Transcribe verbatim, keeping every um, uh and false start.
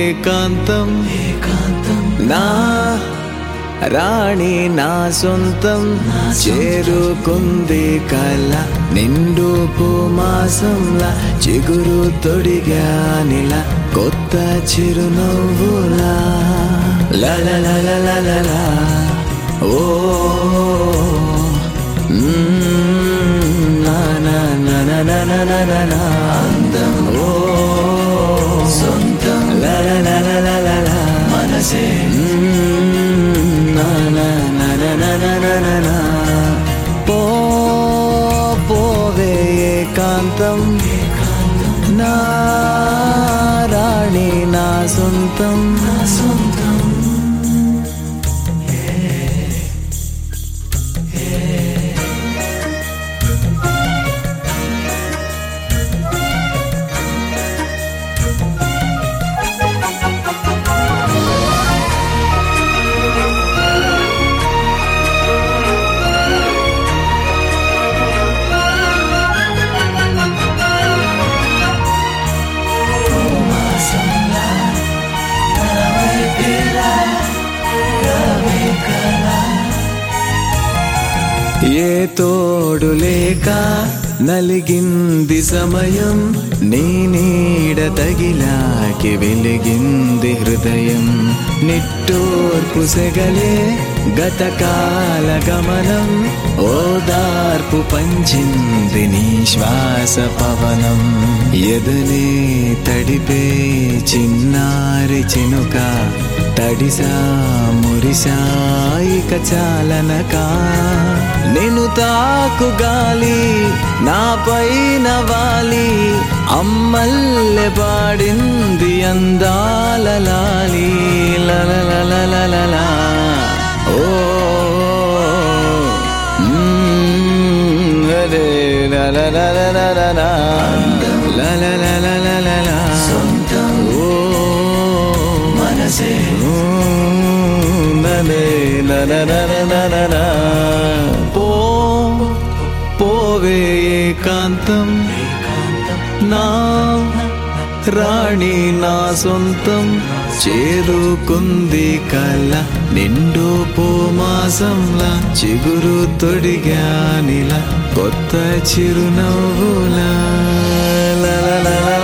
ఏకాంతం నా రాణి నా సొంతం చేరుకుంది కల నిండు పూమాసంలా చిగురు తొడిగానిలా కొత్త చిరునవ్వులా లలలలలలలా ఓ నా నా నా నా నా నా అందం ఓ సొంతం లలలలలలా మనసే నా నా నా నా నా నా పో పోవే ఏకాంతం నా రాణి నా సొంతం నా సొంతం ఏ తోడు లేక నలిగింది సమయం నీ నీడ తగిలాకి వెలిగింది హృదయం నిట్టూర్పు సెగలే గతకాల గమనం ఓదార్పు పంచింది నీ శ్వాస పవనం ఎదనే తడిపే చిన్నారి చినుక తడిసా మురిసా ఇక చాలనకా నేను తాకు గాలి నా పైన వాలి అమ్మల్లె పాడింది అందాల లాలి లలలలలలా ఓ హరే లలలలలలా లలలలలలా ఓ మనసే పో పోవే ఏకాంతం నా రాణి నా సొంతం చేరుకుంది కల నిండు పూమాసంలా చిగురు తొడిగానిలా కొత్త చిరునవ్వులా.